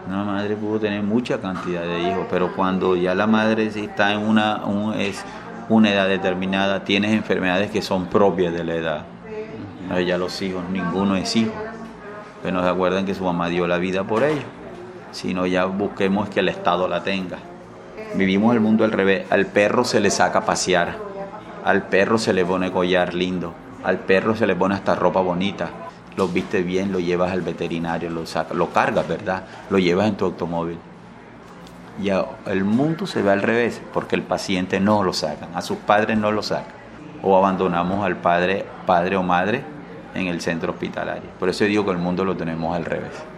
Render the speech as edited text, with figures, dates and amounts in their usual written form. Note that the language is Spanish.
Una madre pudo tener mucha cantidad de hijos, pero cuando ya la madre sí está en es una edad determinada, tienes enfermedades que son propias de la edad. Entonces ya los hijos, ninguno es hijo. Pero no se acuerdan que su mamá dio la vida por ellos, sino ya busquemos que el Estado la tenga. Vivimos el mundo al revés. Al perro se le saca a pasear, al perro se le pone collar lindo, al perro se le pone hasta ropa bonita, lo vistes bien, lo llevas al veterinario, lo cargas, ¿verdad? Lo llevas en tu automóvil. Ya el mundo se ve al revés, porque el paciente no lo sacan, a sus padres no lo sacan, o abandonamos al padre o madre en el centro hospitalario. Por eso digo que el mundo lo tenemos al revés.